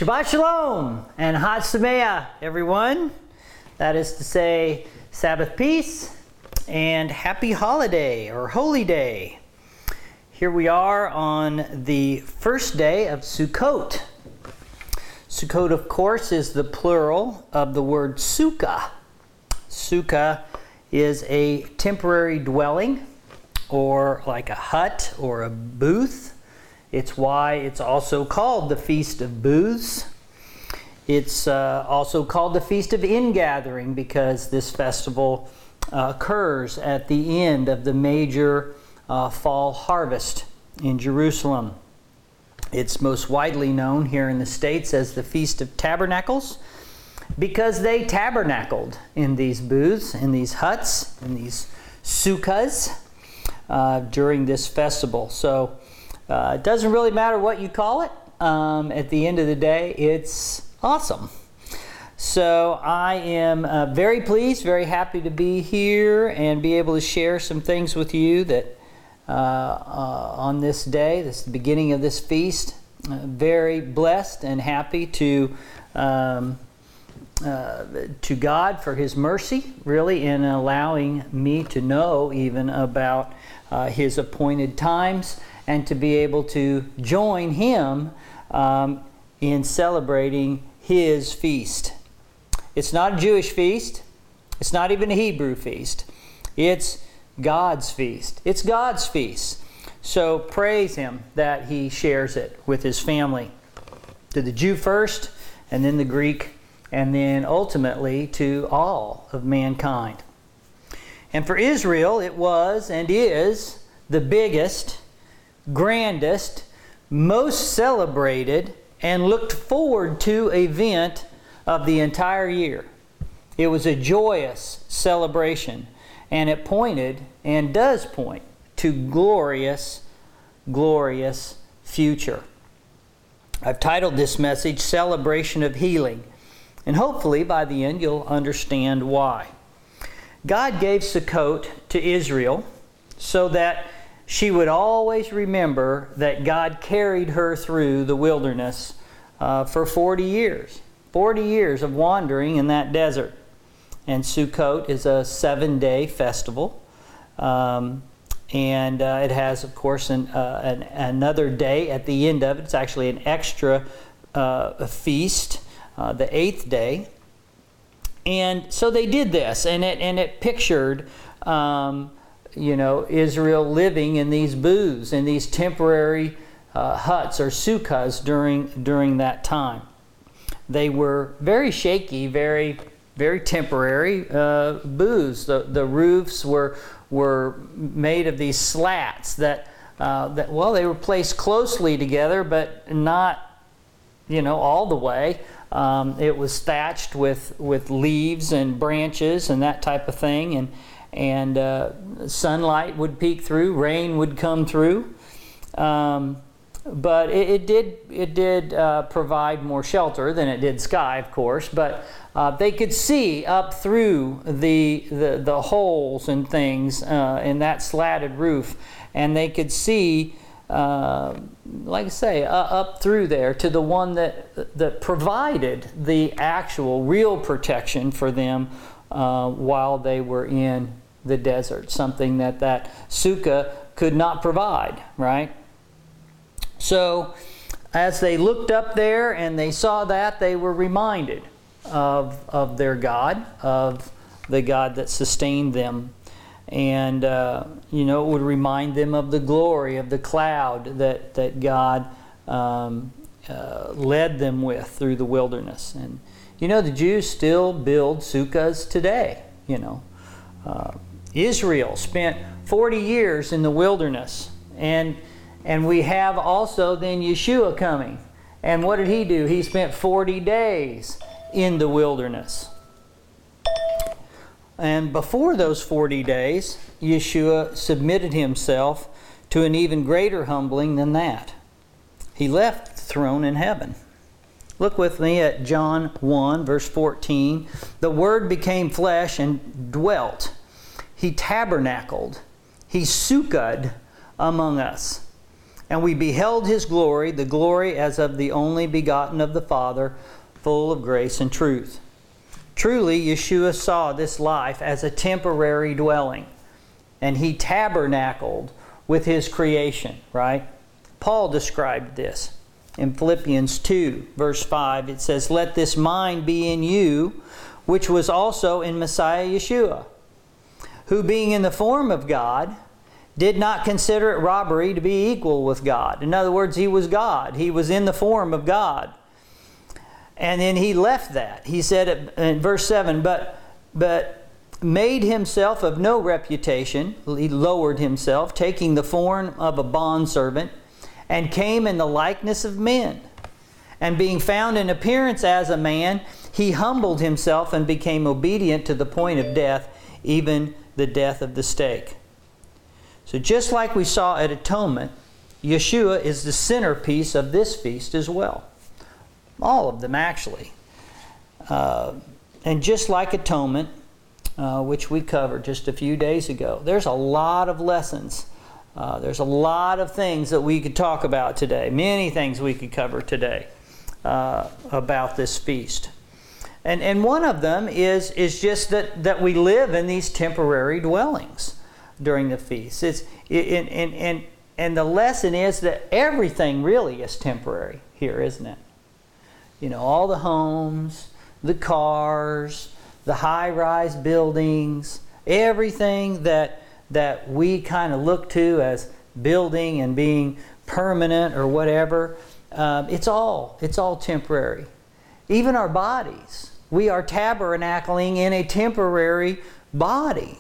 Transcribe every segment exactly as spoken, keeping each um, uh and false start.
Shabbat Shalom and Chag Sameach, everyone. That is to say, Sabbath peace and happy holiday or holy day. Here we are on the first day of Sukkot. Sukkot, of course, is the plural of the word sukkah. Sukkah is a temporary dwelling, or like a hut or a booth. It's why it's also called the Feast of Booths. It's uh, also called the Feast of Ingathering because this festival uh, occurs at the end of the major uh, fall harvest in Jerusalem. It's most widely known here in the States as the Feast of Tabernacles because they tabernacled in these booths, in these huts, in these sukkahs uh, during this festival. So Uh, it doesn't really matter what you call it. Um, at the end of the day, it's awesome. So I am uh, very pleased, very happy to be here and be able to share some things with you that uh, uh, on this day, this is the beginning of this feast. Uh, very blessed and happy to um, uh, to God for His mercy, really, in allowing me to know even about uh, His appointed times, and to be able to join Him um, in celebrating His feast. It's not a Jewish feast. It's not even a Hebrew feast. It's God's feast. It's God's feast. So praise Him that He shares it with His family. To the Jew first, and then the Greek, and then ultimately to all of mankind. And for Israel, it was and is the biggest, grandest, most celebrated, and looked forward to event of the entire year. It was a joyous celebration, and it pointed and does point to glorious, glorious future. I've titled this message Celebration of Healing, and hopefully by the end you'll understand why. God gave Sukkot to Israel so that she would always remember that God carried her through the wilderness uh, for forty years. forty years of wandering in that desert. And Sukkot is a seven-day festival. Um, and uh, it has, of course, an, uh, an, another day at the end of it. It's actually an extra uh, feast, uh, the eighth day. And so they did this, and it, and it pictured Um, you know, Israel living in these booths, in these temporary uh, huts or sukkahs during during that time. They were very shaky, very very temporary uh, booths. The the roofs were were made of these slats that uh, that well, they were placed closely together, but not, you know, all the way. Um, it was thatched with with leaves and branches and that type of thing, and. and uh, sunlight would peek through, rain would come through, um, but it, it did it did uh, provide more shelter than it did sky, of course. But uh, they could see up through the the, the holes and things uh, in that slatted roof, and they could see, uh, like I say, uh, up through there to the one that that provided the actual real protection for them uh, while they were in the desert, something that that sukkah could not provide, right? So as they looked up there and they saw that, they were reminded of, of their God, of the God that sustained them. And, uh, you know, it would remind them of the glory of the cloud that, that God um, uh, led them with through the wilderness. And, you know, the Jews still build sukkahs today, you know. Uh, Israel spent forty years in the wilderness, and and we have also then Yeshua coming. And what did he do? He spent forty days in the wilderness. And before those forty days, Yeshua submitted himself to an even greater humbling than that. He left the throne in heaven. Look with me at John one, verse fourteen. The Word became flesh and dwelt. He tabernacled. He sukkahd among us. And we beheld his glory, the glory as of the only begotten of the Father, full of grace and truth. Truly, Yeshua saw this life as a temporary dwelling, and he tabernacled with his creation, right? Paul described this in Philippians two, verse five. It says, "Let this mind be in you, which was also in Messiah Yeshua, who being in the form of God, did not consider it robbery to be equal with God." In other words, he was God. He was in the form of God. And then he left that. He said in verse seven, but, but made himself of no reputation. He lowered himself, taking the form of a bondservant, and came in the likeness of men. And being found in appearance as a man, he humbled himself and became obedient to the point of death, even the death of the stake. So just like we saw at Atonement, Yeshua is the centerpiece of this feast as well. All of them, actually. Uh, and just like Atonement, uh, which we covered just a few days ago, there's a lot of lessons. Uh, there's a lot of things that we could talk about today. Many things we could cover today uh, about this feast. And, and one of them is, is just that, that we live in these temporary dwellings during the feast. It's, and, and, and, and the lesson is that everything really is temporary here, isn't it? You know, all the homes, the cars, the high-rise buildings, everything that, that we kind of look to as building and being permanent or whatever, um, it's all, it's all temporary. Even our bodies. We are tabernacling in a temporary body.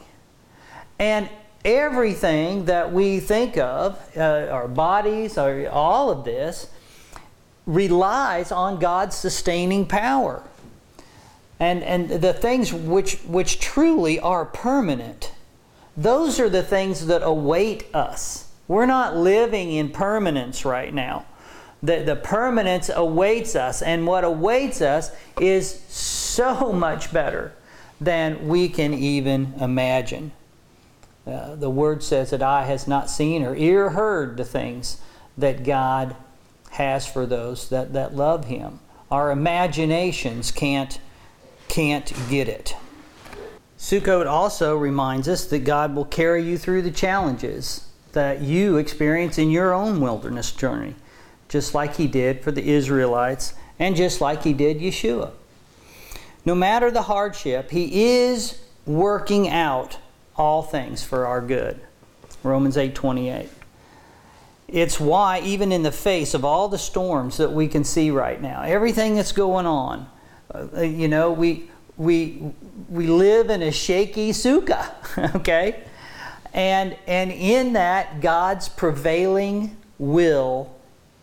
And everything that we think of, uh, our bodies, our, all of this, relies on God's sustaining power. And, and the things which, which truly are permanent, those are the things that await us. We're not living in permanence right now. The, the permanence awaits us, and what awaits us is so much better than we can even imagine. Uh, the Word says that eye has not seen or ear heard the things that God has for those that, that love Him. Our imaginations can't, can't get it. Sukkot also reminds us that God will carry you through the challenges that you experience in your own wilderness journey, just like He did for the Israelites and just like He did Yeshua. No matter the hardship, He is working out all things for our good. Romans eight twenty-eight. It's why even in the face of all the storms that we can see right now, everything that's going on, uh, you know, we we we live in a shaky sukkah, okay? And and in that, God's prevailing will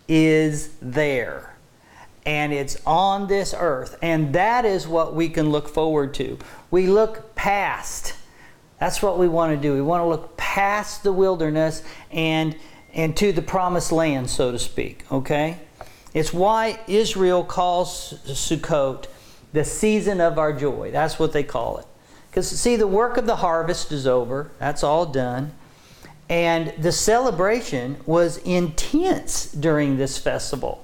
is there. And it's on this earth. And that is what we can look forward to. We look past. That's what we want to do. We want to look past the wilderness and and to the promised land, so to speak, okay? It's why Israel calls Sukkot the season of our joy. That's what they call it. Because, see, the work of the harvest is over. That's all done. And the celebration was intense during this festival.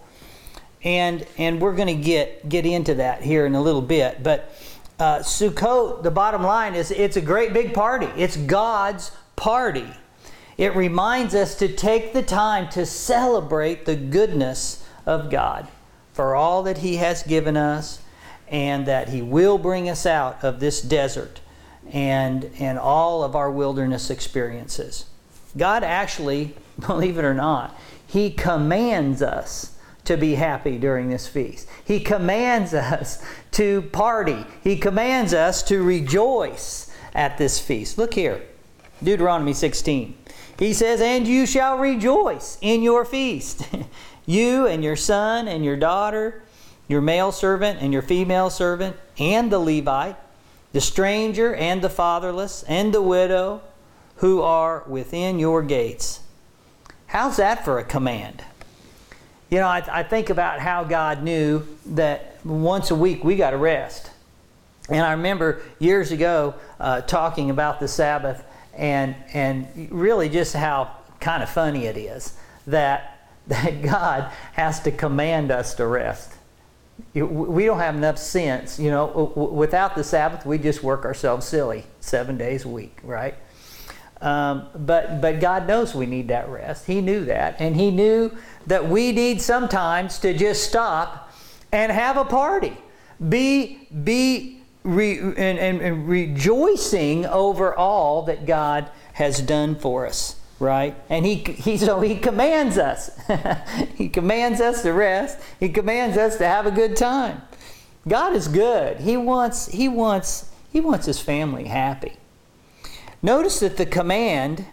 And and we're going to get, get into that here in a little bit. But uh, Sukkot, the bottom line is it's a great big party. It's God's party. It reminds us to take the time to celebrate the goodness of God for all that He has given us, and that He will bring us out of this desert and, and all of our wilderness experiences. God actually, believe it or not, He commands us to be happy during this feast. He commands us to party. He commands us to rejoice at this feast. Look here, Deuteronomy sixteen. He says, "And you shall rejoice in your feast, you and your son and your daughter, your male servant and your female servant, and the Levite, the stranger and the fatherless, and the widow, who are within your gates." How's that for a command? You know, I, I think about how God knew that once a week we got to rest. And I remember years ago uh, talking about the Sabbath, and and really just how kind of funny it is that that God has to command us to rest. We don't have enough sense, you know. Without the Sabbath, we just work ourselves silly seven days a week, right? Um, but but God knows we need that rest. He knew that, and He knew that we need sometimes to just stop and have a party, be be re, and, and, and rejoicing over all that God has done for us. Right? And he, he so he commands us. He commands us to rest. He commands us to have a good time. God is good. He wants he wants he wants his family happy. Notice that the command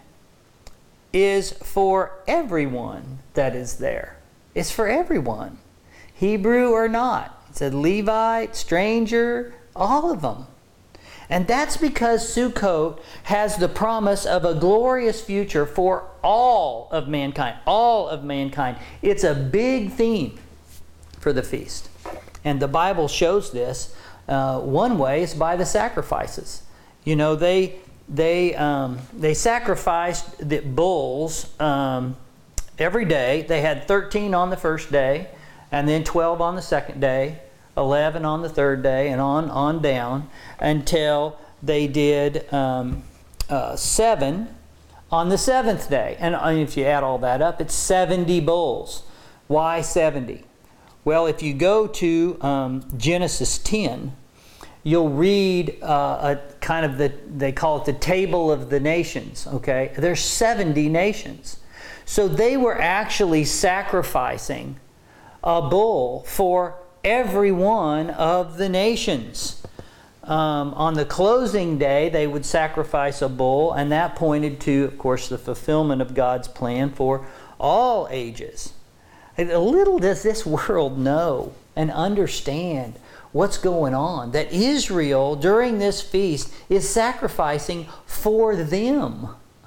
is for everyone that is there. It's for everyone. Hebrew or not. It said Levite, stranger, all of them. And that's because Sukkot has the promise of a glorious future for all of mankind. All of mankind. It's a big theme for the feast. And the Bible shows this. Uh, one way is by the sacrifices. You know, they they um, they sacrificed the bulls um, every day. They had thirteen on the first day, and then twelve on the second day, eleven on the third day, and on on down until they did um, uh, seven on the seventh day. And if you add all that up, it's seventy bulls. Why seventy? Well, if you go to um, Genesis ten, you'll read uh, a kind of the, they call it the table of the nations, okay? There's seventy nations. So they were actually sacrificing a bull for every one of the nations. Um, on the closing day, they would sacrifice a bull, and that pointed to, of course, the fulfillment of God's plan for all ages. A little does this world know and understand what's going on, that Israel, during this feast, is sacrificing for them.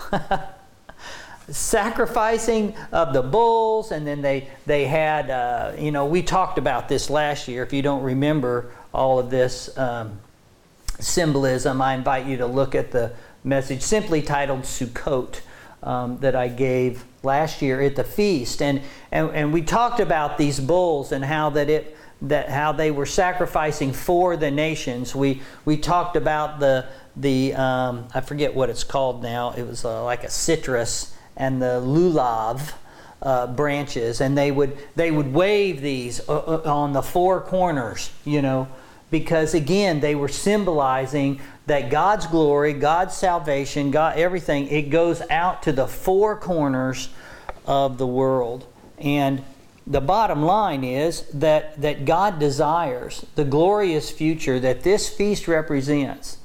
Sacrificing of the bulls, and then they they had uh, you know, we talked about this last year. If you don't remember all of this um, symbolism, I invite you to look at the message simply titled Sukkot um, that I gave last year at the feast, and, and and we talked about these bulls and how that it that how they were sacrificing for the nations. We we talked about the the um, I forget what it's called now. It was uh, like a citrus and the lulav uh, branches, and they would they would wave these uh, on the four corners, you know, because again they were symbolizing that God's glory, God's salvation, God, everything, it goes out to the four corners of the world. And the bottom line is that that God desires the glorious future that this feast represents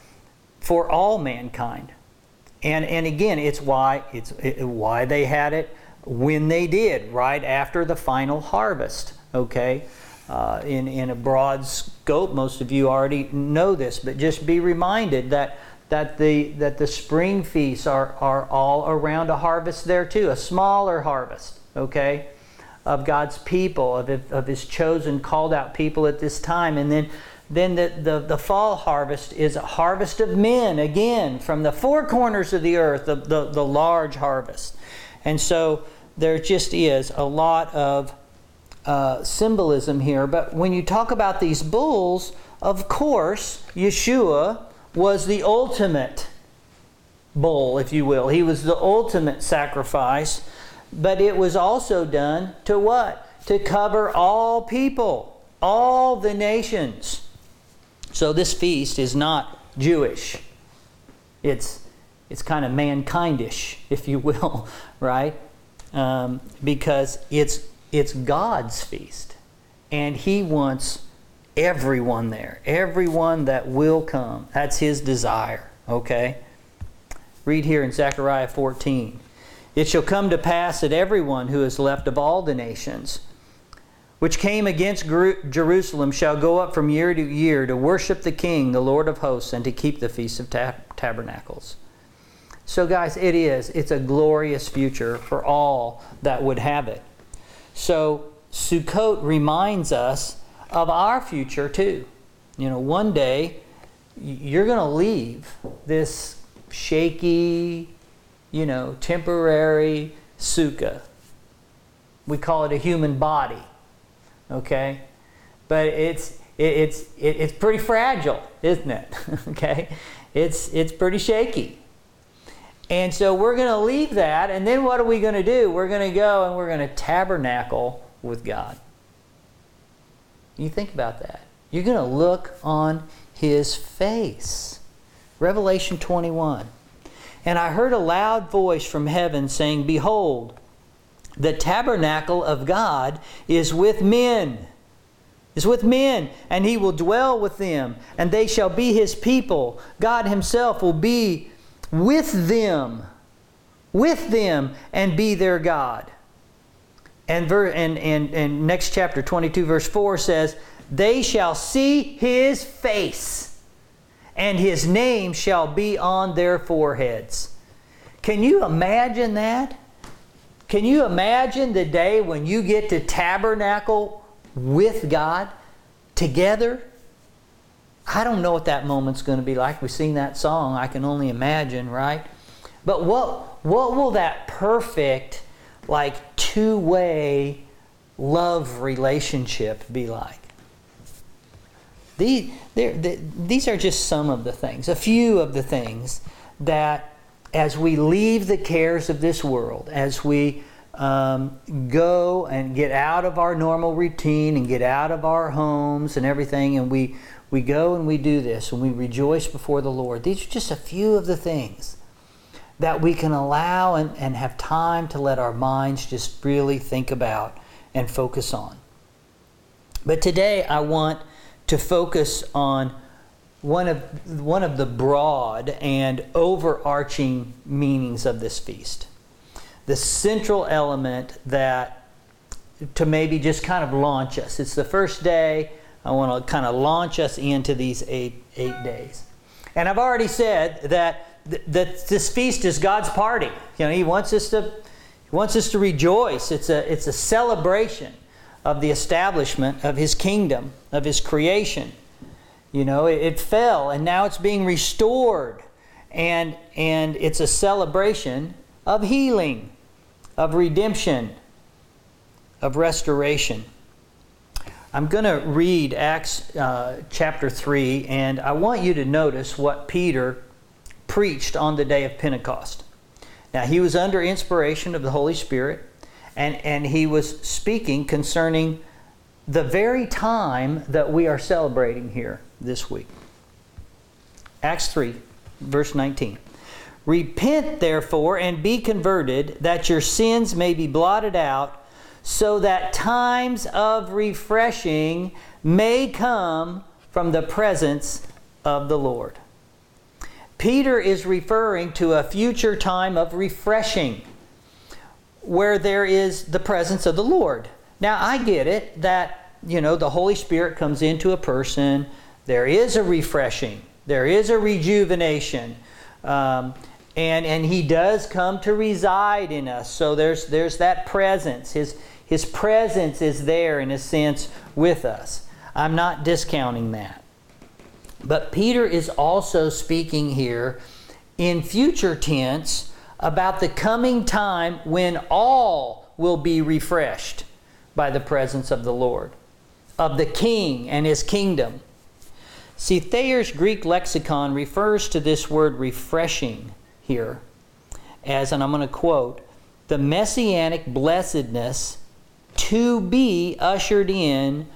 for all mankind. And and again, it's why it's it, why they had it when they did, right after the final harvest. Okay, uh, in in a broad scope, most of you already know this, but just be reminded that that the that the spring feasts are are all around a harvest there too, a smaller harvest. Okay, of God's people, of of His chosen, called out people at this time, and then. Then the, the, the fall harvest is a harvest of men, again, from the four corners of the earth, the, the, the large harvest. And so there just is a lot of uh, symbolism here. But when you talk about these bulls, of course, Yeshua was the ultimate bull, if you will. He was the ultimate sacrifice. But it was also done to what? To cover all people, all the nations. So this feast is not Jewish. It's it's kind of mankindish, if you will, right? Um, because it's it's God's feast, and He wants everyone there, everyone that will come. That's His desire. Okay. Read here in Zechariah fourteen. It shall come to pass that everyone who is left of all the nations which came against Jerusalem shall go up from year to year to worship the King, the Lord of hosts, and to keep the Feast of Tab- Tabernacles. So guys, it is. It's a glorious future for all that would have it. So Sukkot reminds us of our future too. You know, one day you're going to leave this shaky, you know, temporary sukkah. We call it a human body. Okay? But it's it, it's it, it's pretty fragile, isn't it? Okay? It's it's pretty shaky. And so we're going to leave that, and then what are we going to do? We're going to go and we're going to tabernacle with God. You think about that. You're going to look on His face. Revelation twenty-one. And I heard a loud voice from heaven saying, Behold, the tabernacle of God is with men. Is with men, and He will dwell with them, and they shall be His people. God Himself will be with them, with them, and be their God. And, ver- and, and, and next chapter, twenty-two, verse four says, They shall see His face, and His name shall be on their foreheads. Can you imagine that? Can you imagine the day when you get to tabernacle with God together? I don't know what that moment's going to be like. We sing that song, I can only imagine, right? But what what will that perfect, like, two-way love relationship be like? These, these are just some of the things, a few of the things that as we leave the cares of this world, as we um, go and get out of our normal routine and get out of our homes and everything, and we, we go and we do this and we rejoice before the Lord. These are just a few of the things that we can allow and, and have time to let our minds just really think about and focus on. But today I want to focus on one of one of the broad and overarching meanings of this feast. The central element that to maybe just kind of launch us. It's the first day. I want to kind of launch us into these eight eight days. And I've already said that th- that this feast is God's party. You know, He wants us to He wants us to rejoice. It's a it's a celebration of the establishment of His kingdom, of His creation. You know, it, it fell and now it's being restored. And, and it's a celebration of healing, of redemption, of restoration. I'm going to read Acts uh, chapter three, and I want you to notice what Peter preached on the day of Pentecost. Now, he was under inspiration of the Holy Spirit, and, and he was speaking concerning the very time that we are celebrating here this week. Acts three, verse nineteen. Repent, therefore, and be converted, that your sins may be blotted out, so that times of refreshing may come from the presence of the Lord. Peter is referring to a future time of refreshing, where there is the presence of the Lord. Now, I get it that, you know, the Holy Spirit comes into a person. There is a refreshing. There is a rejuvenation. Um, and, and He does come to reside in us. So there's, there's that presence. His, His presence is there, in a sense, with us. I'm not discounting that. But Peter is also speaking here in future tense about the coming time when all will be refreshed by the presence of the Lord, of the King and His kingdom. See, Thayer's Greek lexicon refers to this word refreshing here as, and I'm going to quote, the messianic blessedness to be ushered in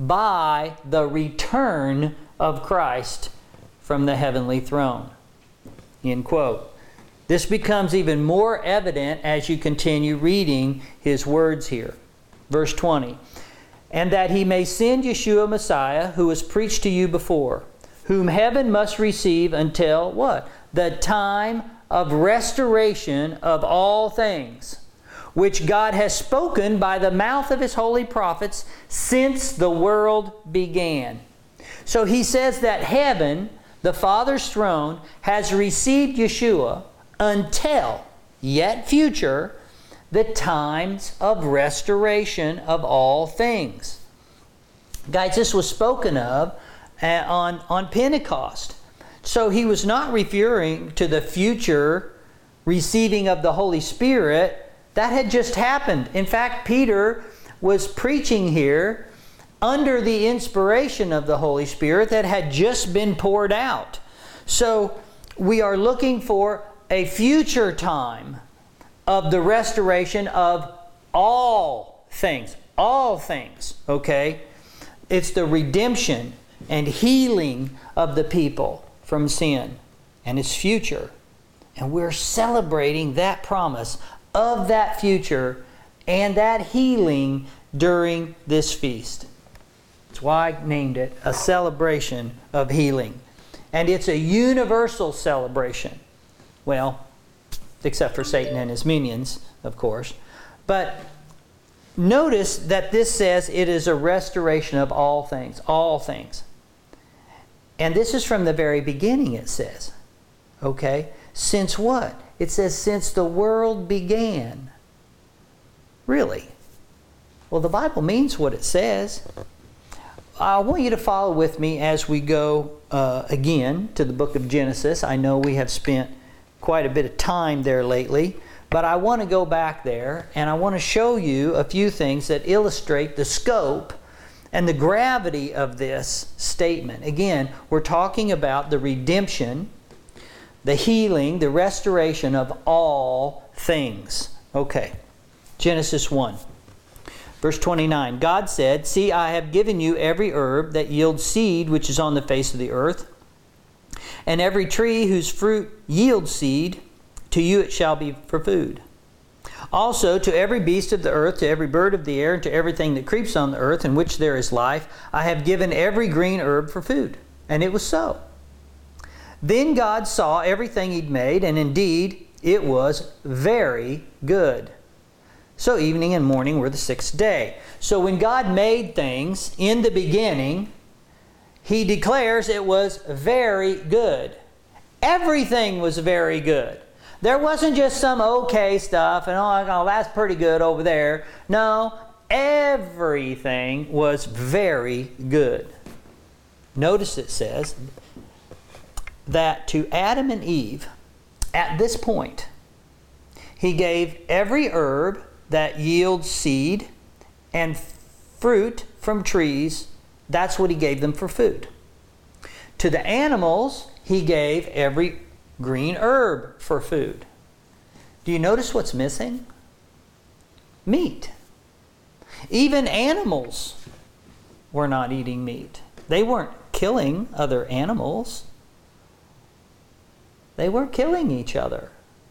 by the return of Christ from the heavenly throne. End quote. This becomes even more evident as you continue reading his words here. Verse twenty. And that He may send Yeshua Messiah, who was preached to you before, whom heaven must receive until what? The time of restoration of all things, which God has spoken by the mouth of His holy prophets since the world began. So he says that heaven, the Father's throne, has received Yeshua until, yet future, the times of restoration of all things. Guys, this was spoken of uh, on, on Pentecost. So he was not referring to the future receiving of the Holy Spirit That had just happened. In fact, Peter was preaching here under the inspiration of the Holy Spirit that had just been poured out. So we are looking for a future time of the restoration of all things. All things, okay? It's the redemption and healing of the people from sin. And its future. And we're celebrating that promise of that future and that healing during this feast. That's why I named it a celebration of healing. And it's a universal celebration. Well, except for Satan and his minions, of course. But notice that this says it is a restoration of all things. All things. And this is from the very beginning, it says. Okay? Since what? It says since the world began. Really? Well, the Bible means what it says. I want you to follow with me as we go uh, again to the book of Genesis. I know we have spent quite a bit of time there lately, but I want to go back there and I want to show you a few things that illustrate the scope and the gravity of this statement. Again, we're talking about the redemption, the healing, the restoration of all things. Okay, Genesis one. Verse twenty-nine, God said, "See, I have given you every herb that yields seed which is on the face of the earth, and every tree whose fruit yields seed, to you it shall be for food. Also to every beast of the earth, to every bird of the air, and to everything that creeps on the earth, in which there is life, I have given every green herb for food." And it was so. Then God saw everything He'd made, and indeed it was very good. So evening and morning were the sixth day. So when God made things in the beginning, He declares it was very good. Everything was very good. There wasn't just some okay stuff and oh, oh that's pretty good over there. No, everything was very good. Notice it says that to Adam and Eve, at this point, He gave every herb that yields seed and fruit from trees. That's what He gave them for food. To the animals, He gave every green herb for food. Do you notice what's missing? Meat. Even animals were not eating meat. They weren't killing other animals. They were killing each other.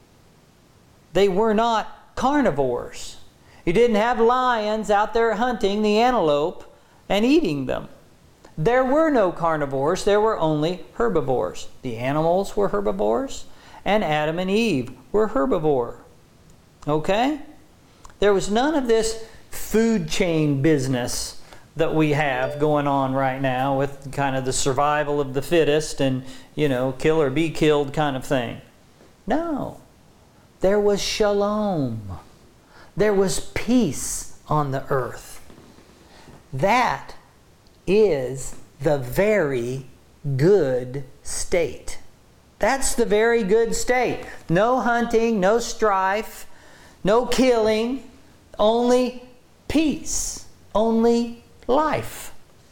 They were not carnivores. You didn't have lions out there hunting the antelope and eating them. There were no carnivores. There were only herbivores. The animals were herbivores, and Adam and Eve were herbivore. Okay? There was none of this food chain business that we have going on right now with kind of the survival of the fittest and, you know, kill or be killed kind of thing. No. There was shalom. There was peace on the earth. That is the very good state. That's the very good state. No hunting, no strife, no killing, only peace, only life.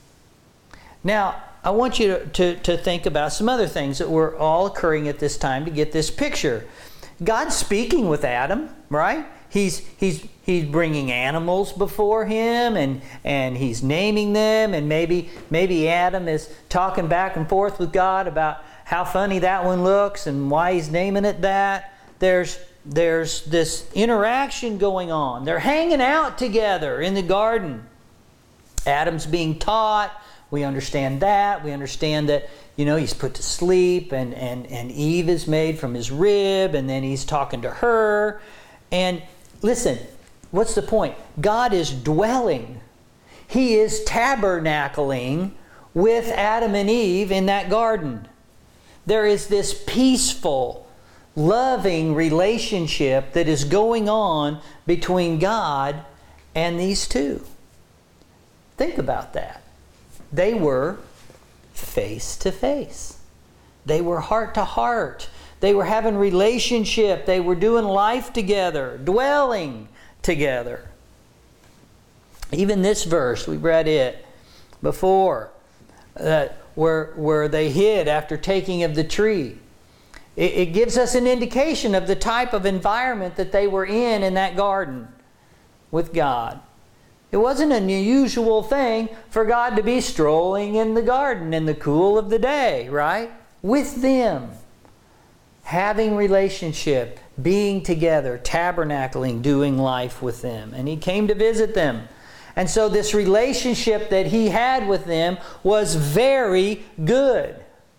Now, I want you to, to, to think about some other things that were all occurring at this time to get this picture. God's speaking with Adam, right? He's, he's, he's bringing animals before him and, and he's naming them, and maybe, maybe Adam is talking back and forth with God about how funny that one looks and why he's naming it that. There's, there's this interaction going on. They're hanging out together in the garden. Adam's being taught. We understand that. We understand that, you know, he's put to sleep and, and, and Eve is made from his rib, and then he's talking to her. And listen, what's the point? God is dwelling. He is tabernacling with Adam and Eve in that garden. There is this peaceful, loving relationship that is going on between God and these two. Think about that. They were face to face. They were heart to heart. They were having relationship. They were doing life together, dwelling together. Even this verse, we read it before, uh, where, where they hid after taking of the tree. It, it gives us an indication of the type of environment that they were in in that garden with God. It wasn't an unusual thing for God to be strolling in the garden in the cool of the day, right? With them. Having relationship, being together, tabernacling, doing life with them. And He came to visit them. And so this relationship that He had with them was very good.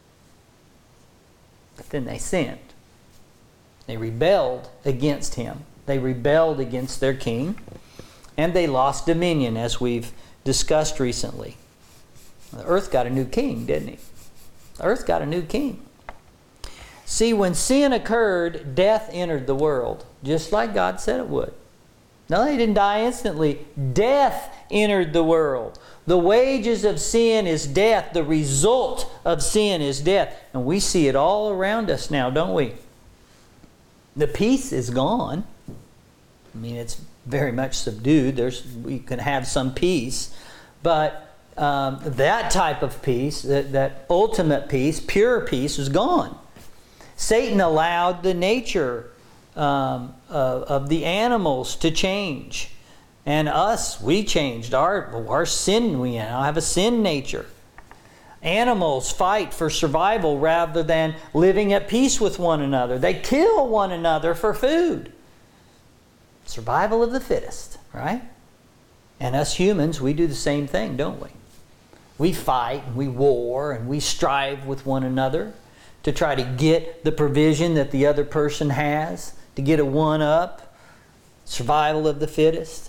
But then they sinned. They rebelled against Him. They rebelled against their king. And they lost dominion, as we've discussed recently. The earth got a new king, didn't he? The earth got a new king. See, when sin occurred, death entered the world, just like God said it would. No, they didn't die instantly. Death entered the world. The wages of sin is death. The result of sin is death. And we see it all around us now, don't we? The peace is gone. I mean, it's very much subdued. There's, we can have some peace. But um, that type of peace, that, that ultimate peace, pure peace, is gone. Satan allowed the nature um, of, of the animals to change. And us, we changed. Our, our sin, we now have a sin nature. Animals fight for survival rather than living at peace with one another. They kill one another for food. Survival of the fittest, right? And us humans, we do the same thing, don't we? We fight and we war and we strive with one another to try to get the provision that the other person has, to get a one-up. Survival of the fittest.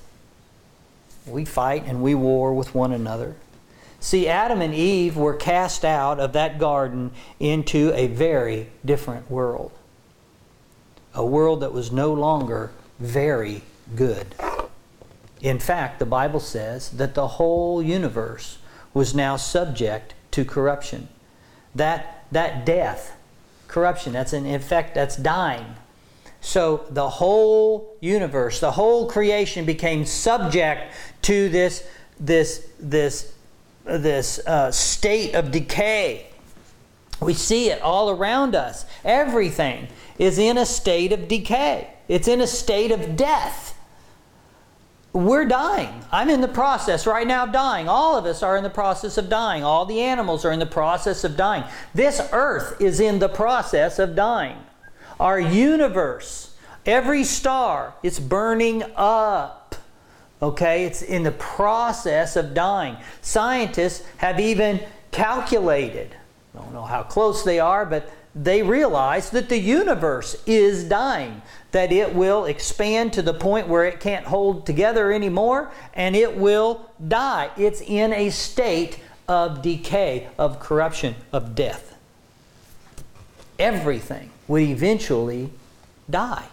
We fight and we war with one another. See, Adam and Eve were cast out of that garden into a very different world. A world that was no longer very good. In fact, the Bible says that the whole universe was now subject to corruption. That, that death, corruption, that's an effect, that's dying. So the whole universe, the whole creation became subject to this, this, this, this uh, state of decay. We see it all around us. Everything is in a state of decay. It's in a state of death. We're dying. I'm in the process right now of dying. All of us are in the process of dying. All the animals are in the process of dying. This earth is in the process of dying. Our universe, every star, it's burning up. Okay? It's in the process of dying. Scientists have even calculated, I don't know how close they are, but they realize that the universe is dying, that it will expand to the point where it can't hold together anymore, and it will die. It's in a state of decay, of corruption, of death. Everything will eventually die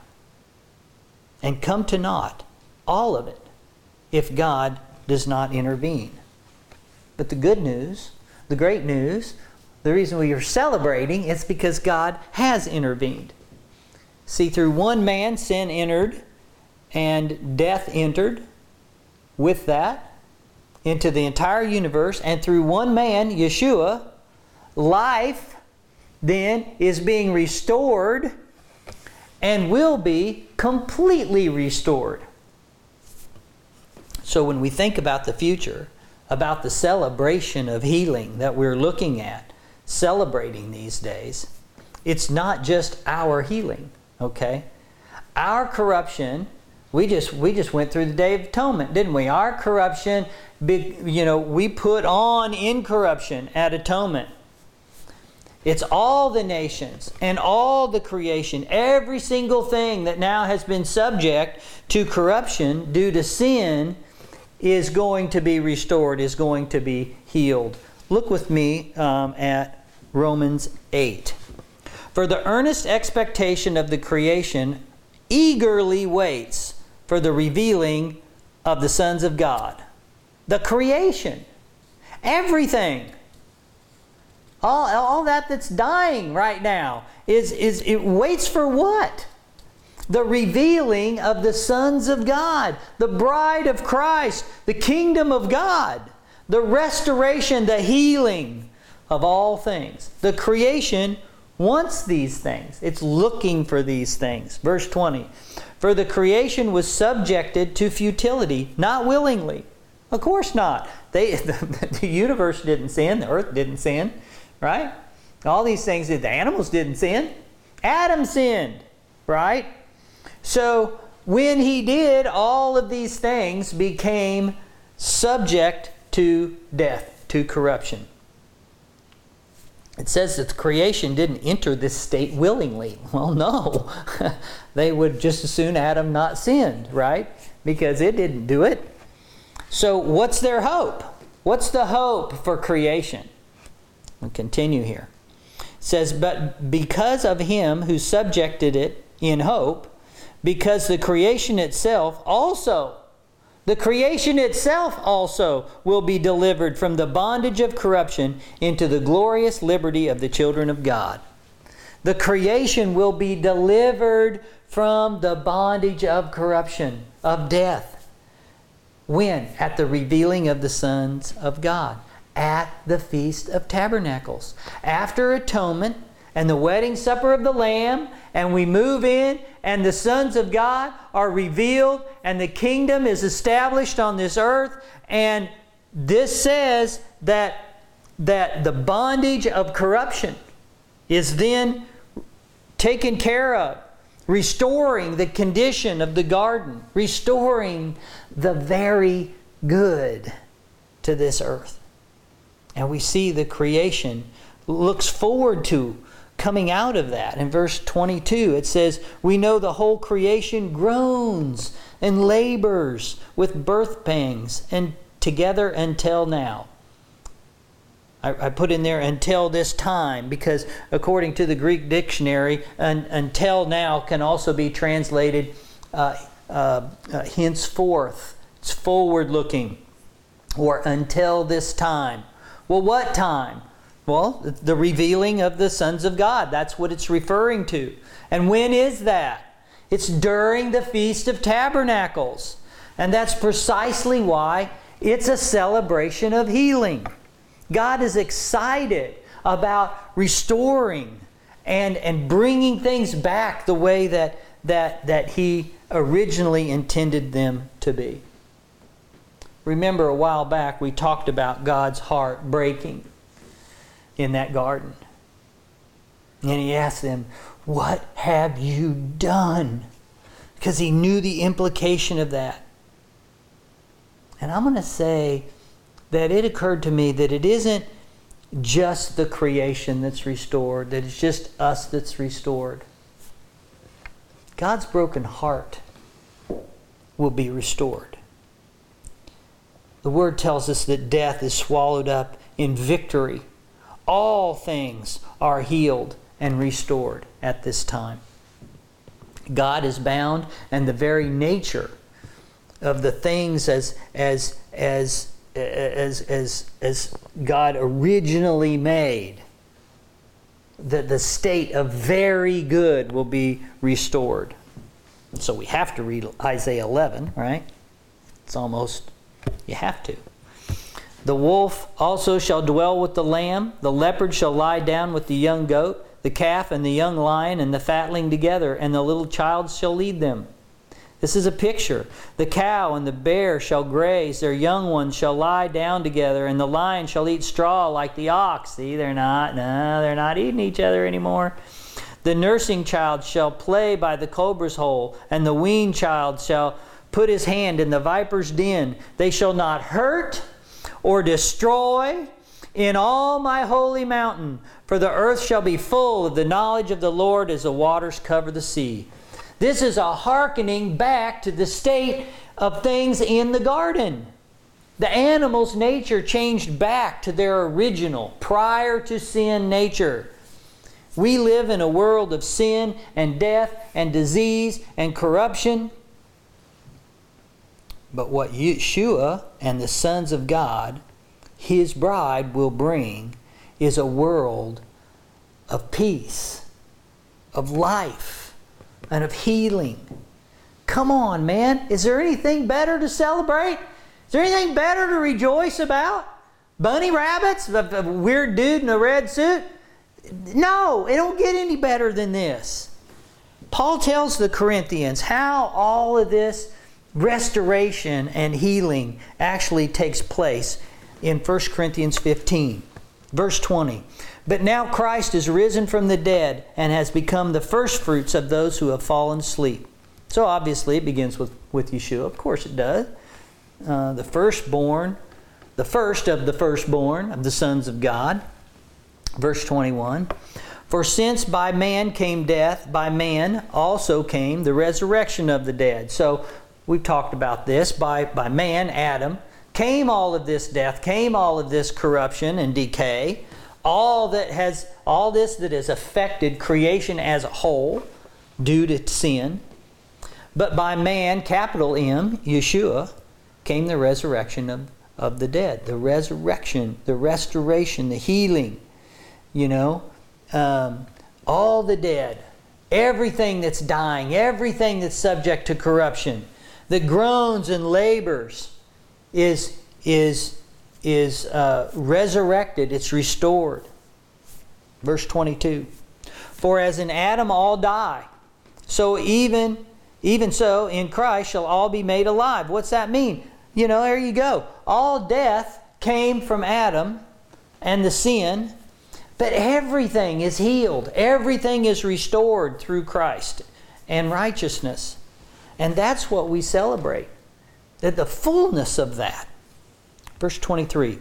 and come to naught, all of it, if God does not intervene. But the good news, the great news, the reason we are celebrating is because God has intervened. See, through one man sin entered and death entered with that into the entire universe. And through one man, Yeshua, life then is being restored and will be completely restored. So when we think about the future, about the celebration of healing that we're looking at, celebrating these days, it's not just our healing, okay? Our corruption, we just we just went through the Day of Atonement, didn't we? Our corruption, you know, we put on incorruption at atonement. It's all the nations and all the creation, every single thing that now has been subject to corruption due to sin is going to be restored, is going to be healed. Look with me um, at Romans eight. For the earnest expectation of the creation eagerly waits for the revealing of the sons of God. The creation. Everything. All, all that that's dying right now is, is it waits for what? The revealing of the sons of God, the bride of Christ, the kingdom of God, the restoration, the healing of all things. The creation wants these things. It's looking for these things. Verse twenty, for the creation was subjected to futility, not willingly. Of course not. They, the, the universe didn't sin. The earth didn't sin. Right? All these things, the animals didn't sin. Adam sinned. Right? So when he did, all of these things became subject to death, to corruption. It says that the creation didn't enter this state willingly. Well, no. They would just as soon Adam not sinned, right? Because it didn't do it. So what's their hope? What's the hope for creation? We'll continue here. It says, but because of him who subjected it in hope, because the creation itself also, the creation itself also will be delivered from the bondage of corruption into the glorious liberty of the children of God. The creation will be delivered from the bondage of corruption, of death. When? At the revealing of the sons of God. At the Feast of Tabernacles. After atonement and the wedding supper of the Lamb, and we move in, and the sons of God are revealed, and the kingdom is established on this earth. And this says that, that the bondage of corruption is then taken care of, restoring the condition of the garden, restoring the very good to this earth. And we see the creation looks forward to coming out of that. In verse twenty-two, it says, we know the whole creation groans and labors with birth pangs and together until now. I, I put in there until this time because according to the Greek dictionary, un, until now can also be translated uh, uh, uh, henceforth. It's forward looking. Or until this time. Well, what time? Well, the revealing of the sons of God. That's what it's referring to. And when is that? It's during the Feast of Tabernacles. And that's precisely why it's a celebration of healing. God is excited about restoring and, and bringing things back the way that, that, that He originally intended them to be. Remember a while back we talked about God's heart breaking in that garden. And He asked them, what have you done? Because He knew the implication of that. And I'm going to say that it occurred to me that it isn't just the creation that's restored, that it's just us that's restored. God's broken heart will be restored. The Word tells us that death is swallowed up in victory. All things are healed and restored at this time. God is bound, and the very nature of the things as as as as as as God originally made, that the state of very good will be restored. So we have to read Isaiah eleven, right? It's almost, you have to. The wolf also shall dwell with the lamb, the leopard shall lie down with the young goat, the calf and the young lion and the fatling together, and the little child shall lead them. This is a picture. The cow and the bear shall graze, their young ones shall lie down together, and the lion shall eat straw like the ox. See, they're not, no, they're not eating each other anymore. The nursing child shall play by the cobra's hole, and the weaned child shall put his hand in the viper's den. They shall not hurt or destroy in all my holy mountain, for the earth shall be full of the knowledge of the Lord as the waters cover the sea. This is a hearkening back to the state of things in the garden. The animal's nature changed back to their original, prior to sin nature. We live in a world of sin and death and disease and corruption. But what Yeshua and the sons of God, His bride, will bring is a world of peace, of life, and of healing. Come on, man. Is there anything better to celebrate? Is there anything better to rejoice about? Bunny rabbits? A, a weird dude in a red suit? No, it don't get any better than this. Paul tells the Corinthians how all of this restoration and healing actually takes place in First Corinthians fifteen, verse twenty. But now Christ is risen from the dead and has become the firstfruits of those who have fallen asleep. So obviously it begins with, with Yeshua. Of course it does. Uh, the firstborn, the first of the firstborn of the sons of God. Verse twenty-one. For since by man came death, by man also came the resurrection of the dead. So we've talked about this. By, by man, Adam, came all of this death, came all of this corruption and decay, all that has, all this that has affected creation as a whole due to sin. But by man, capital M, Yeshua, came the resurrection of, of the dead. The resurrection, the restoration, the healing, you know, um, all the dead, everything that's dying, everything that's subject to corruption, that groans and labors is, is, is uh, resurrected, it's restored. Verse twenty-two. For as in Adam all die, so even, even so in Christ shall all be made alive. What's that mean? You know, there you go. All death came from Adam and the sin, but everything is healed. Everything is restored through Christ and righteousness. And that's what we celebrate. That the fullness of that. Verse twenty-three.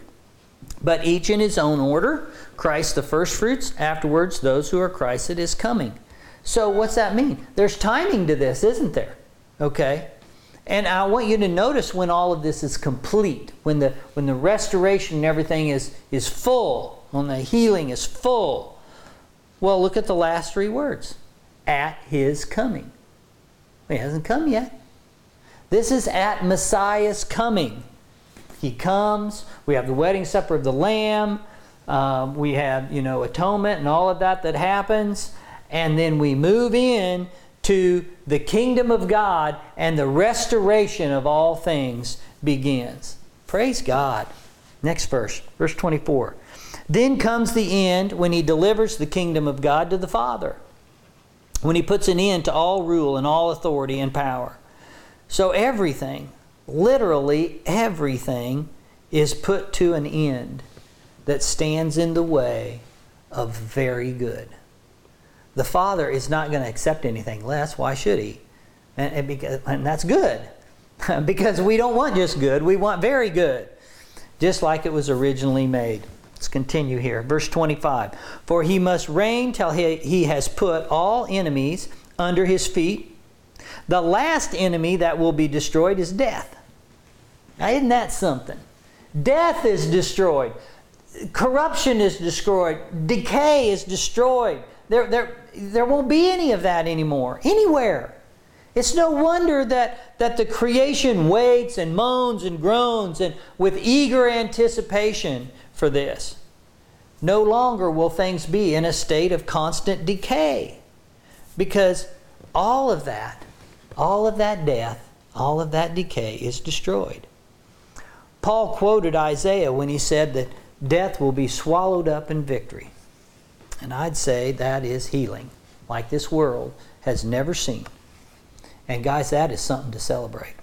But each in his own order, Christ the firstfruits, afterwards those who are Christ at his coming. So what's that mean? There's timing to this, isn't there? Okay. And I want you to notice when all of this is complete, when the when the restoration and everything is, is full, when the healing is full. Well, look at the last three words. At his coming. He hasn't come yet. This is at Messiah's coming. He comes. We have the wedding supper of the Lamb. Um, we have, you know, atonement and all of that that happens. And then we move in to the kingdom of God, and the restoration of all things begins. Praise God. Next verse, verse twenty-four. Then comes the end when he delivers the kingdom of God to the Father, when he puts an end to all rule and all authority and power. So everything, literally everything, is put to an end that stands in the way of very good. The Father is not going to accept anything less. Why should He? And, and, because, and that's good. Because we don't want just good. We want very good. Just like it was originally made. Let's continue here. Verse twenty-five. For He must reign till he, he has put all enemies under His feet. The last enemy that will be destroyed is death. Now, isn't that something? Death is destroyed. Corruption is destroyed. Decay is destroyed. There, there, there won't be any of that anymore, anywhere. It's no wonder that, that the creation waits and moans and groans and with eager anticipation for this. No longer will things be in a state of constant decay, because all of that, all of that death, all of that decay is destroyed. Paul quoted Isaiah when he said that death will be swallowed up in victory. And I'd say that is healing, like this world has never seen. And guys, that is something to celebrate.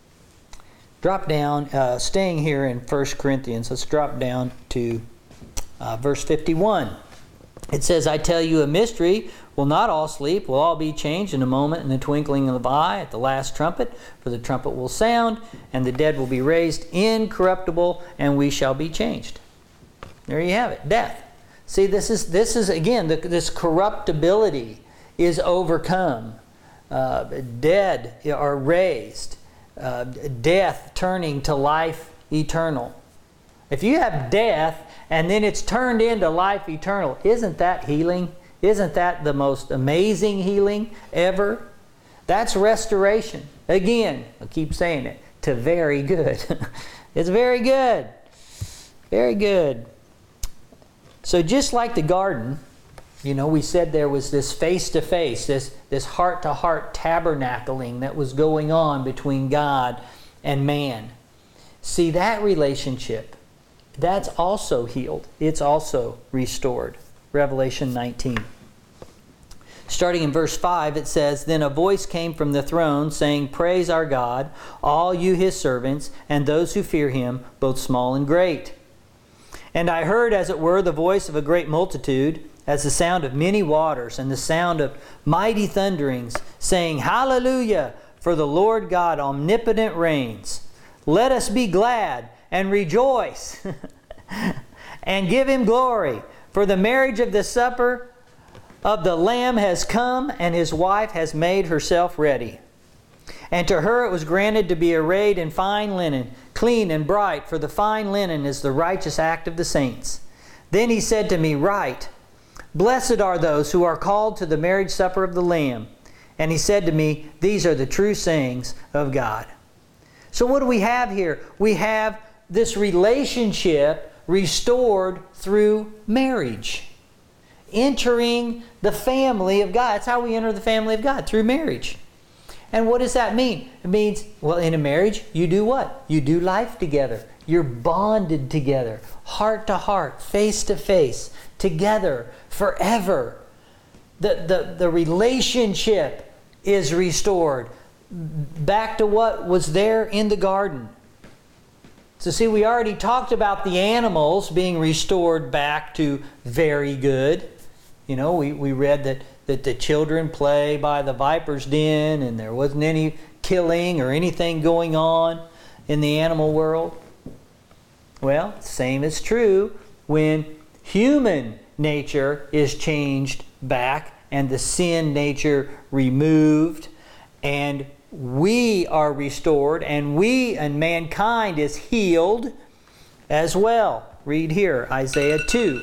Drop down, uh, staying here in First Corinthians, let's drop down to uh, verse fifty-one. It says, I tell you a mystery, will not all sleep, will all be changed in a moment, in the twinkling of the eye, at the last trumpet. For the trumpet will sound, and the dead will be raised incorruptible, and we shall be changed. There you have it, death. See, this is, this is again, the, this corruptibility is overcome. Uh, dead are raised. Uh, death turning to life eternal. If you have death and then it's turned into life eternal, isn't that healing? Isn't that the most amazing healing ever? That's restoration. Again, I keep saying it, to very good. It's very good. Very good. So just like the garden, you know, we said there was this face-to-face, this, this heart-to-heart tabernacling that was going on between God and man. See, that relationship, that's also healed. It's also restored. Revelation nineteen. Starting in verse five, it says, "Then a voice came from the throne saying, 'Praise our God, all you his servants, and those who fear him, both small and great.' And I heard, as it were, the voice of a great multitude, as the sound of many waters, and the sound of mighty thunderings, saying, 'Hallelujah, for the Lord God omnipotent reigns. Let us be glad and rejoice and give him glory, for the marriage of the supper of the Lamb has come, and his wife has made herself ready. And to her it was granted to be arrayed in fine linen, clean and bright, for the fine linen is the righteous act of the saints.' Then he said to me, 'Write, blessed are those who are called to the marriage supper of the Lamb.' And he said to me, 'These are the true sayings of God.'" So what do we have here? We have this relationship restored through marriage. Entering the family of God. That's how we enter the family of God, through marriage. And what does that mean? It means, well, in a marriage, you do what? You do life together. You're bonded together, heart to heart, face to face, together, forever. The, the, the relationship is restored back to what was there in the garden. So see, we already talked about the animals being restored back to very good. You know, we, we read that, that the children play by the viper's den, and there wasn't any killing or anything going on in the animal world. Well, same is true when human nature is changed back and the sin nature removed, and we are restored, and we and mankind is healed as well. Read here, Isaiah two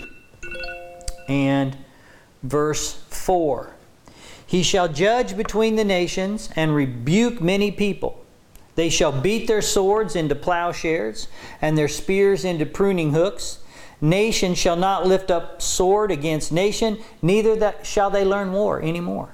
and verse four. "He shall judge between the nations and rebuke many people. They shall beat their swords into plowshares and their spears into pruning hooks. Nation shall not lift up sword against nation, neither that shall they learn war anymore."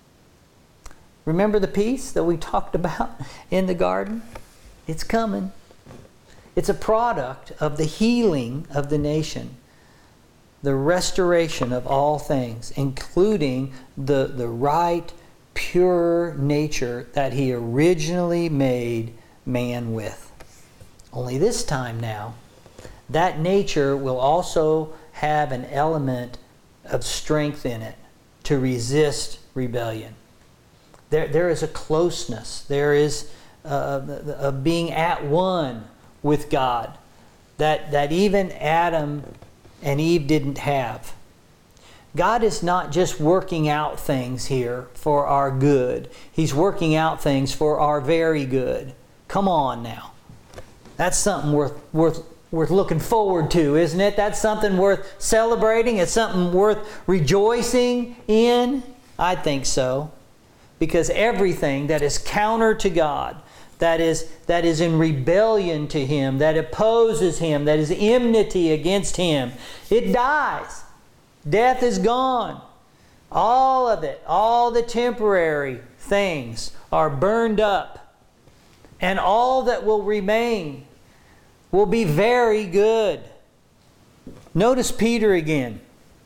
Remember the peace that we talked about in the garden? It's coming. It's a product of the healing of the nation. The restoration of all things, including the, the right, pure nature that he originally made man with. Only this time now, that nature will also have an element of strength in it to resist rebellion. There, there is a closeness. There is a, a being at one with God that, that even Adam and Eve didn't have. God is not just working out things here for our good. He's working out things for our very good. Come on now. That's something worth, worth, worth looking forward to, isn't it? That's something worth celebrating. It's something worth rejoicing in. I think so. Because everything that is counter to God, that is, that is in rebellion to Him, that opposes Him, that is enmity against Him, it dies. Death is gone. All of it, all the temporary things are burned up. And all that will remain will be very good. Notice Peter again.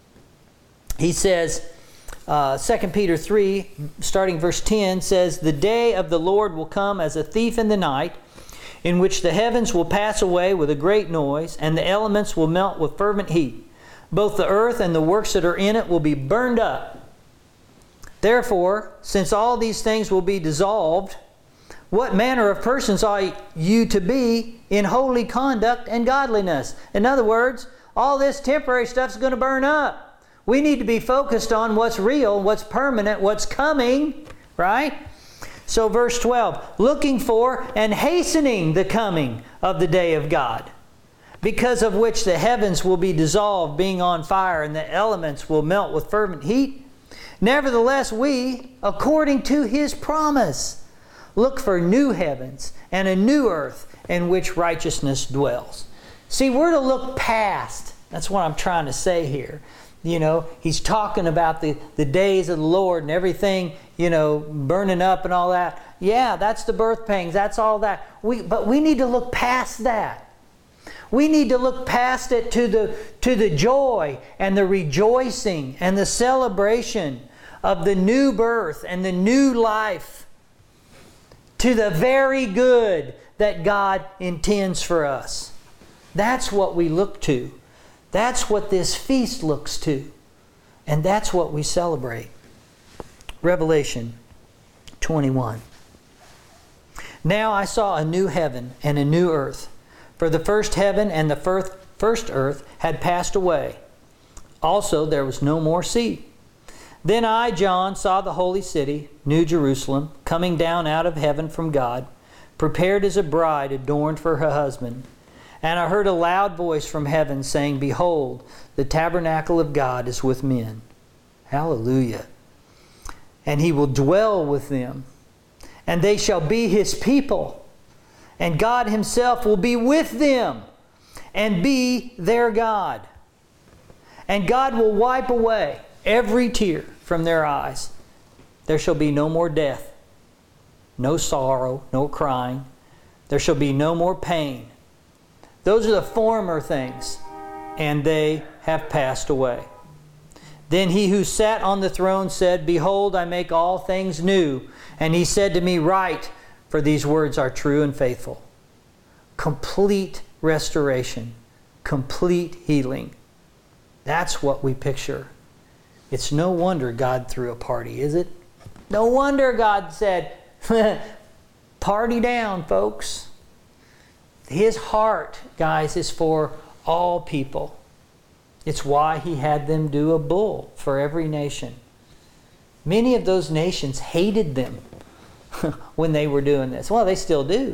He says, Uh, Second Peter three, starting verse ten, says, "The day of the Lord will come as a thief in the night, in which the heavens will pass away with a great noise, and the elements will melt with fervent heat. Both the earth and the works that are in it will be burned up. Therefore, since all these things will be dissolved, what manner of persons ought you to be in holy conduct and godliness?" In other words, all this temporary stuff is going to burn up. We need to be focused on what's real, what's permanent, what's coming, right? So verse twelve, "Looking for and hastening the coming of the day of God, because of which the heavens will be dissolved, being on fire, and the elements will melt with fervent heat. Nevertheless, we, according to His promise, look for new heavens and a new earth in which righteousness dwells." See, we're to look past That's what I'm trying to say here. You know, he's talking about the, the days of the Lord and everything, you know, burning up and all that. Yeah, that's the birth pangs. That's all that. We, but we need to look past that. We need to look past it to the, to the joy and the rejoicing and the celebration of the new birth and the new life, to the very good that God intends for us. That's what we look to. That's what this feast looks to. And that's what we celebrate. Revelation twenty-one. Now I saw a new heaven and a new earth. For the first heaven and the first, first earth had passed away. Also there was no more sea. Then I, John, saw the holy city, New Jerusalem, coming down out of heaven from God, prepared as a bride adorned for her husband. And I heard a loud voice from heaven saying, Behold, the tabernacle of God is with men. Hallelujah. And He will dwell with them. And they shall be His people. And God Himself will be with them and be their God. And God will wipe away every tear from their eyes. There shall be no more death, no sorrow, no crying. There shall be no more pain. Those are the former things, and they have passed away. Then He who sat on the throne said, Behold, I make all things new. And He said to me, Write, for these words are true and faithful. Complete restoration, complete healing. That's what we picture. It's no wonder God threw a party, is it? No wonder God said, Party down, folks. His heart, guys, is for all people. It's why He had them do a bull for every nation. Many of those nations hated them when they were doing this. Well, they still do.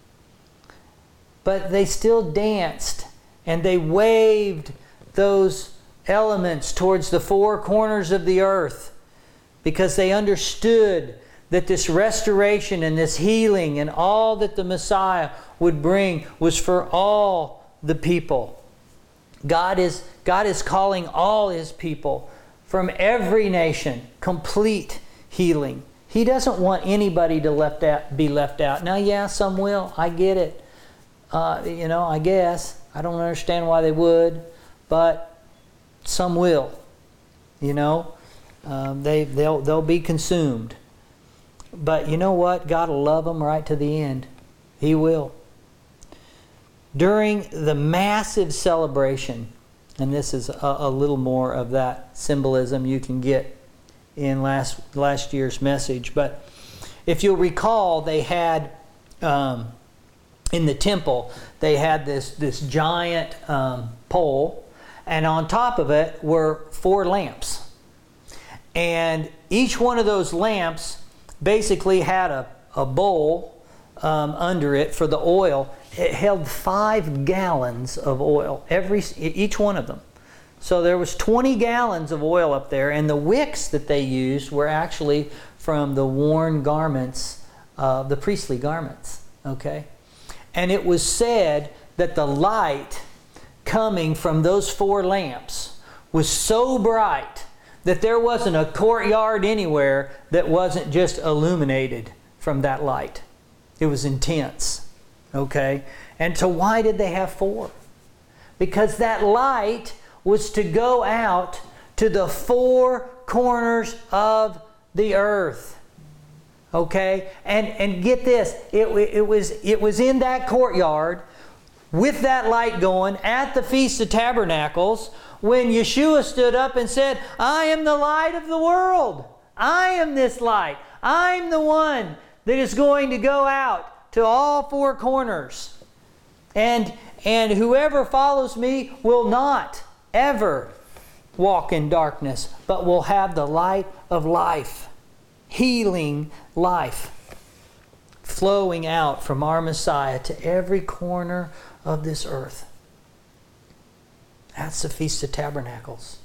But they still danced and they waved those elements towards the four corners of the earth because they understood that this restoration and this healing and all that the Messiah would bring was for all the people. God is, God is calling all His people from every nation, complete healing. He doesn't want anybody to left out, be left out. Now, yeah, some will. I get it. Uh, you know, I guess. I don't understand why they would, but some will. You know, um, they, they'll, they'll be consumed. But you know what? God will love them right to the end. He will. During the massive celebration, and this is a, a little more of that symbolism you can get in last last year's message. But if you'll recall, they had um, in the temple, they had this, this giant um, pole, and on top of it were four lamps. And each one of those lamps basically had a, a bowl um, under it for the oil. It held five gallons of oil, every each one of them. So there was twenty gallons of oil up there, and the wicks that they used were actually from the worn garments, uh, the priestly garments. Okay, and it was said that the light coming from those four lamps was so bright that there wasn't a courtyard anywhere that wasn't just illuminated from that light. It was intense. Okay? And so why did they have four? Because that light was to go out to the four corners of the earth. Okay? And and get this, it, it was it was in that courtyard with that light going at the Feast of Tabernacles when Yeshua stood up and said, I am the light of the world. I am this light. I'm the one that is going to go out to all four corners. And, and whoever follows me will not ever walk in darkness, but will have the light of life, healing life, flowing out from our Messiah to every corner of this earth. That's the Feast of Tabernacles.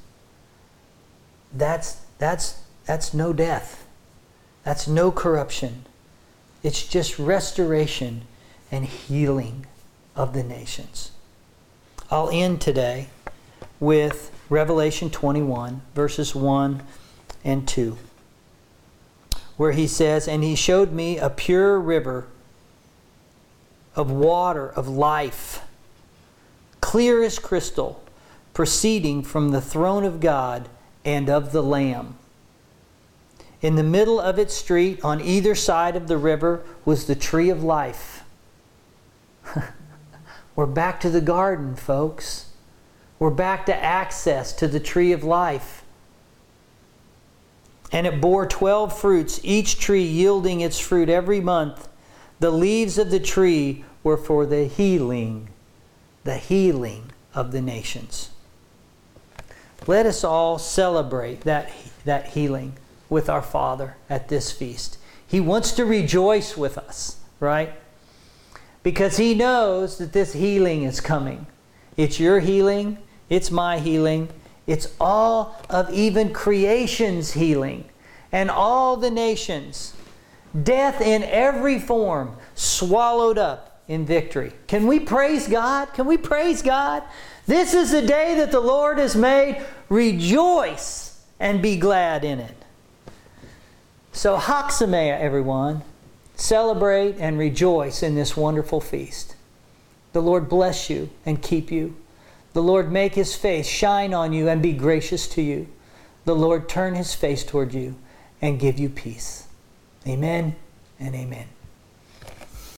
That's, that's, that's no death. That's no corruption. It's just restoration and healing of the nations. I'll end today with Revelation twenty-one, verses one and two, where he says, "And he showed me a pure river of water of life, clear as crystal, proceeding from the throne of God and of the Lamb. In the middle of its street, on either side of the river, was the tree of life." We're back to the garden, folks. We're back to access to the tree of life. "And it bore twelve fruits, each tree yielding its fruit every month. The leaves of the tree were for the healing, the healing of the nations." Let us all celebrate that, that healing with our Father at this feast. He wants to rejoice with us, right? Because He knows that this healing is coming. It's your healing. It's my healing. It's all of even creation's healing. And all the nations. Death in every form swallowed up in victory. Can we praise God? Can we praise God? This is the day that the Lord has made. Rejoice and be glad in it. So Chag Sameach, everyone. Celebrate and rejoice in this wonderful feast. The Lord bless you and keep you. The Lord make His face shine on you and be gracious to you. The Lord turn His face toward you and give you peace. Amen and amen.